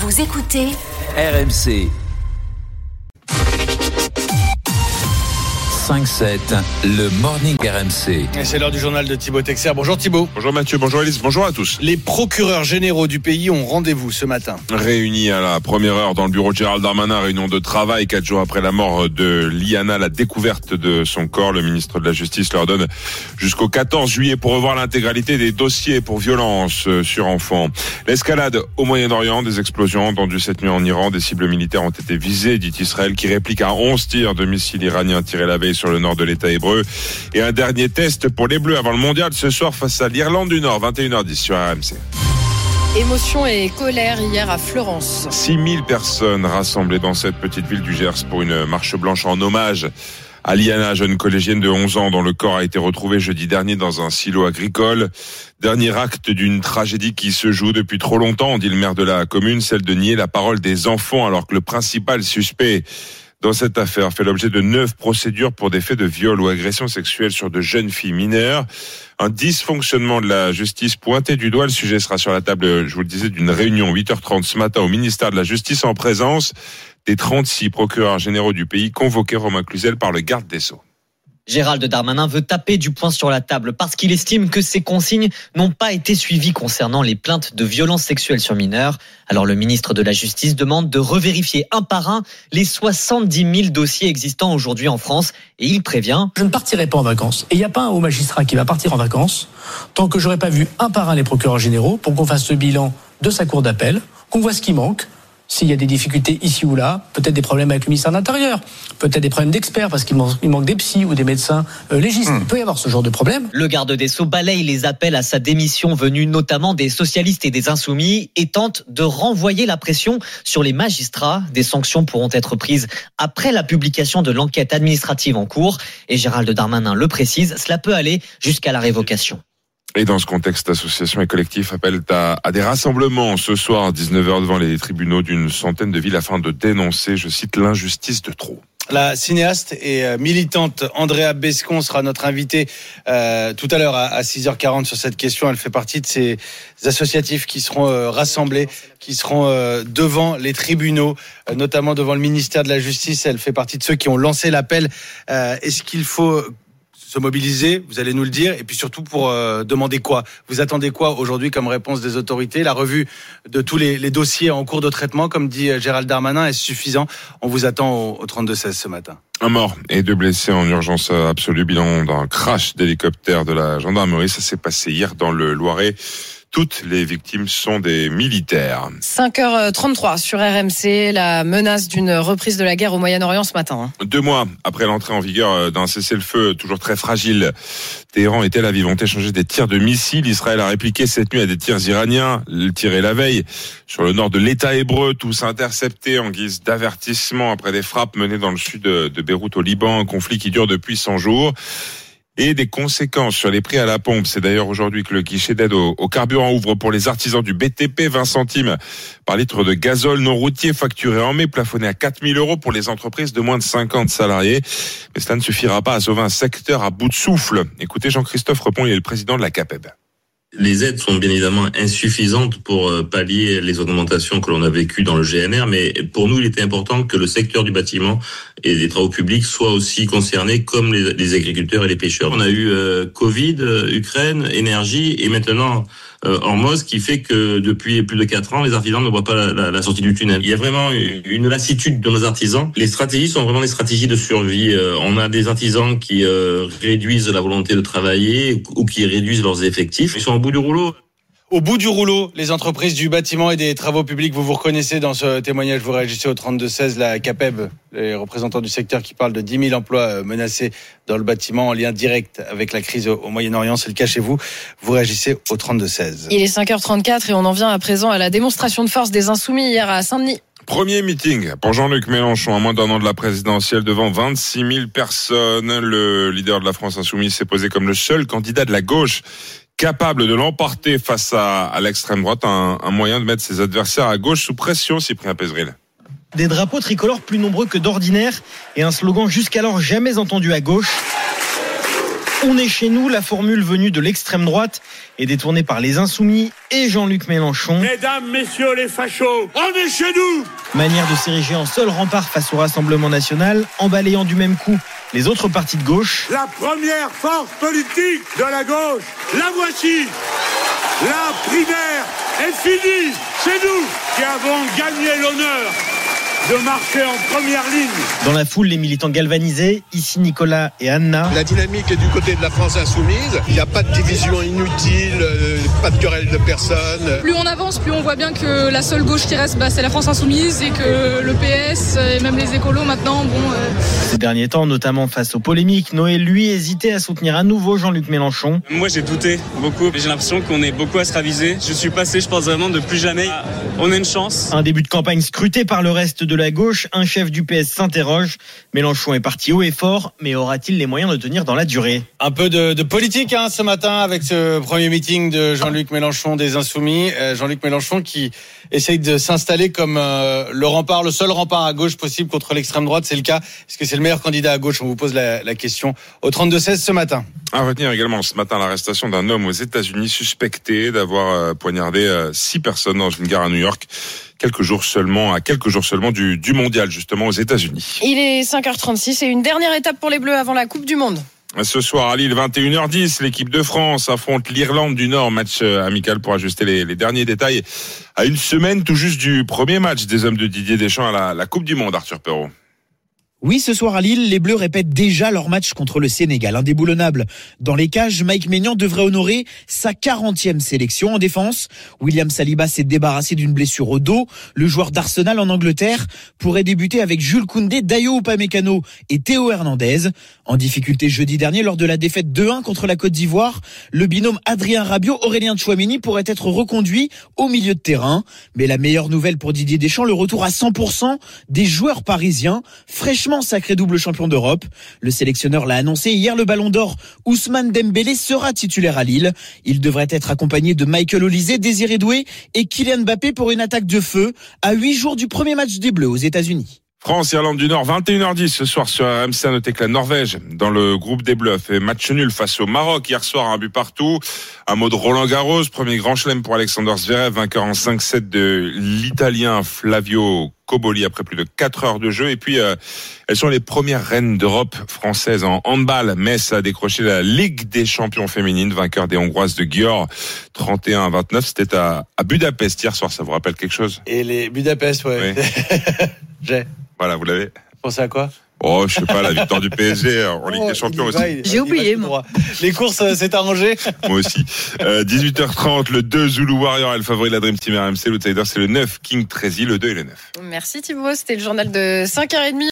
Vous écoutez RMC 5-7, le Morning RMC. Et c'est l'heure du journal de Thibaut Texer. Bonjour Thibaut. Bonjour Mathieu, bonjour Alice, bonjour à tous. Les procureurs généraux du pays ont rendez-vous ce matin. Réunis à la première heure dans le bureau de Gérald Darmanin, réunion de travail 4 jours après la mort de Liana, la découverte de son corps. Le ministre de la Justice leur donne jusqu'au 14 juillet pour revoir l'intégralité des dossiers pour violences sur enfants. L'escalade au Moyen-Orient, des explosions entendues cette nuit en Iran, des cibles militaires ont été visées, dit Israël, qui réplique à 11 tirs de missiles iraniens tirés la veille sur le nord de l'État hébreu. Et un dernier test pour les Bleus avant le mondial ce soir face à l'Irlande du Nord, 21h10 sur RMC. Émotion et colère hier à Fleurance. 6000 personnes rassemblées dans cette petite ville du Gers pour une marche blanche en hommage à Liana, jeune collégienne de 11 ans dont le corps a été retrouvé jeudi dernier dans un silo agricole. Dernier acte d'une tragédie qui se joue depuis trop longtemps, dit le maire de la commune, celle de nier la parole des enfants alors que le principal suspect dans cette affaire fait l'objet de 9 procédures pour des faits de viol ou agression sexuelle sur de jeunes filles mineures. Un dysfonctionnement de la justice pointé du doigt. Le sujet sera sur la table, je vous le disais, d'une réunion 8h30 ce matin au ministère de la Justice en présence des 36 procureurs généraux du pays convoqués, Romain Cluzel, par le garde des Sceaux. Gérald Darmanin veut taper du poing sur la table parce qu'il estime que ces consignes n'ont pas été suivies concernant les plaintes de violences sexuelles sur mineurs. Alors le ministre de la Justice demande de revérifier un par un les 70 000 dossiers existants aujourd'hui en France et il prévient. Je ne partirai pas en vacances. Et il n'y a pas un haut magistrat qui va partir en vacances tant que j'aurai pas vu un par un les procureurs généraux pour qu'on fasse le bilan de sa cour d'appel, qu'on voit ce qui manque. S'il y a des difficultés ici ou là, peut-être des problèmes avec le ministère de l'Intérieur, peut-être des problèmes d'experts parce qu'il manque des psys ou des médecins légistes. Il peut y avoir ce genre de problème. Le garde des Sceaux balaye les appels à sa démission venus notamment des socialistes et des insoumis et tente de renvoyer la pression sur les magistrats. Des sanctions pourront être prises après la publication de l'enquête administrative en cours. Et Gérald Darmanin le précise, cela peut aller jusqu'à la révocation. Et dans ce contexte, associations et collectifs appellent à des rassemblements ce soir à 19h devant les tribunaux d'une centaine de villes afin de dénoncer, je cite, l'injustice de trop. La cinéaste et militante Andrea Bescon sera notre invitée tout à l'heure à 6h40 sur cette question. Elle fait partie de ces associatifs qui seront rassemblés, qui seront devant les tribunaux, notamment devant le ministère de la Justice. Elle fait partie de ceux qui ont lancé l'appel. Est-ce qu'il faut se mobiliser, vous allez nous le dire, et puis surtout pour demander quoi? Vous attendez quoi aujourd'hui comme réponse des autorités? La revue de tous les dossiers en cours de traitement, comme dit Gérald Darmanin, est suffisant? On vous attend au 32-16 ce matin. Un mort et 2 blessés en urgence absolue, bilan d'un crash d'hélicoptère de la gendarmerie. Ça s'est passé hier dans le Loiret. Toutes les victimes sont des militaires. 5h33 sur RMC, la menace d'une reprise de la guerre au Moyen-Orient ce matin. 2 mois après l'entrée en vigueur d'un cessez-le-feu toujours très fragile, Téhéran et Tel Aviv ont échangé des tirs de missiles. Israël a répliqué cette nuit à des tirs iraniens, tirés la veille sur le nord de l'État hébreu, tous interceptés en guise d'avertissement après des frappes menées dans le sud de Beyrouth au Liban, un conflit qui dure depuis 100 jours. Et des conséquences sur les prix à la pompe. C'est d'ailleurs aujourd'hui que le guichet d'aide au carburant ouvre pour les artisans du BTP, 20 centimes par litre de gazole non routier facturé en mai, plafonné à 4 000 € pour les entreprises de moins de 50 salariés. Mais cela ne suffira pas à sauver un secteur à bout de souffle. Écoutez Jean-Christophe Repon, il est le président de la CAPEB. Les aides sont bien évidemment insuffisantes pour pallier les augmentations que l'on a vécues dans le GNR, mais pour nous, il était important que le secteur du bâtiment et des travaux publics soit aussi concerné comme les agriculteurs et les pêcheurs. On a eu Covid, Ukraine, énergie et maintenant Hormuz qui fait que depuis plus de 4 ans, les artisans ne voient pas la sortie du tunnel. Il y a vraiment une lassitude de nos artisans. Les stratégies sont vraiment des stratégies de survie. On a des artisans qui réduisent la volonté de travailler ou qui réduisent leurs effectifs. Ils sont au bout du rouleau. Au bout du rouleau, les entreprises du bâtiment et des travaux publics, vous reconnaissez dans ce témoignage, vous réagissez au 32-16, la CAPEB, les représentants du secteur qui parlent de 10 000 emplois menacés dans le bâtiment en lien direct avec la crise au Moyen-Orient. C'est le cas chez vous. Vous réagissez au 32-16. Il est 5h34 et on en vient à présent à la démonstration de force des Insoumis hier à Saint-Denis. Premier meeting pour Jean-Luc Mélenchon à moins d'un an de la présidentielle devant 26 000 personnes. Le leader de la France Insoumise s'est posé comme le seul candidat de la gauche capable de l'emporter face à l'extrême droite, un moyen de mettre ses adversaires à gauche sous pression, Cyprien Pézeril. Des drapeaux tricolores plus nombreux que d'ordinaire et un slogan jusqu'alors jamais entendu à gauche. On est chez nous, la formule venue de l'extrême droite est détournée par les Insoumis et Jean-Luc Mélenchon. Mesdames, messieurs les fachos, on est chez nous. Manière de s'ériger en seul rempart face au Rassemblement national, en balayant du même coup les autres partis de gauche. La première force politique de la gauche, la voici. La primaire est finie. C'est nous qui avons gagné l'honneur de marcher en première ligne. Dans la foule, les militants galvanisés, ici Nicolas et Anna. La dynamique est du côté de la France insoumise. Il n'y a pas de division inutile, pas de querelle de personnes. Plus on avance, plus on voit bien que la seule gauche qui reste, c'est la France insoumise et que le PS et même les écolos maintenant, Ces derniers temps, notamment face aux polémiques, Noël, lui, hésitait à soutenir à nouveau Jean-Luc Mélenchon. Moi, j'ai douté beaucoup. J'ai l'impression qu'on est beaucoup à se raviser. Je suis passé, je pense vraiment, de plus jamais. On a une chance. Un début de campagne scruté par le reste de la gauche. Un chef du PS s'interroge. Mélenchon est parti haut et fort, mais aura-t-il les moyens de tenir dans la durée ? Un peu de politique ce matin avec ce premier meeting de Jean-Luc Mélenchon des Insoumis. Jean-Luc Mélenchon qui essaye de s'installer comme le rempart, le seul rempart à gauche possible contre l'extrême droite. C'est le cas. Est-ce que c'est le meilleur candidat à gauche ? On vous pose la question au 32-16 ce matin. À retenir également ce matin l'arrestation d'un homme aux États-Unis suspecté d'avoir poignardé 6 personnes dans une gare à New York. À quelques jours seulement du mondial, justement, aux États-Unis. Il est 5h36 et une dernière étape pour les Bleus avant la Coupe du Monde. Ce soir à Lille, 21h10, l'équipe de France affronte l'Irlande du Nord, match amical pour ajuster les derniers détails à une semaine tout juste du premier match des hommes de Didier Deschamps à la Coupe du Monde, Arthur Perrault. Oui, ce soir à Lille, les Bleus répètent déjà leur match contre le Sénégal. Indéboulonnable. Dans les cages, Mike Maignan devrait honorer sa 40e sélection en défense. William Saliba s'est débarrassé d'une blessure au dos. Le joueur d'Arsenal en Angleterre pourrait débuter avec Jules Koundé, Dayo Upamecano et Théo Hernandez. En difficulté jeudi dernier lors de la défaite 2-1 contre la Côte d'Ivoire, le binôme Adrien Rabiot-Aurélien Tchouaméni pourrait être reconduit au milieu de terrain. Mais la meilleure nouvelle pour Didier Deschamps, le retour à 100% des joueurs parisiens, fraîchement sacré double champion d'Europe. Le sélectionneur l'a annoncé hier, le Ballon d'Or Ousmane Dembélé sera titulaire à Lille. Il devrait être accompagné de Michael Olise, Désiré Doué et Kylian Mbappé pour une attaque de feu à 8 jours du premier match des Bleus aux États-Unis. France, Irlande du Nord, 21h10 ce soir sur RMC. À noter que la Norvège, dans le groupe des Bleus, a fait match nul face au Maroc hier soir, un but partout. Un mot de Roland Garros, premier grand chelem pour Alexander Zverev, vainqueur en 5-7 de l'Italien Flavio Cobolli après plus de 4 heures de jeu. Et puis, elles sont les premières reines d'Europe françaises en handball. Metz a décroché la Ligue des champions féminines, vainqueur des Hongroises de Győr, 31-29. C'était à Budapest hier soir, ça vous rappelle quelque chose ? Et les Budapest, ouais. Oui. Voilà, vous l'avez. Pensez à quoi ? Oh, je sais pas, la victoire du PSG en Ligue des Champions aussi. J'ai oublié, moi. Les courses, c'est arrangé. Moi aussi. 18h30, le 2 Zulu Warrior est le favori de la Dream Team RMC. L'outsider, c'est le 9 King Trezy, le 2 et le 9. Merci Thibaut, c'était le journal de 5h30.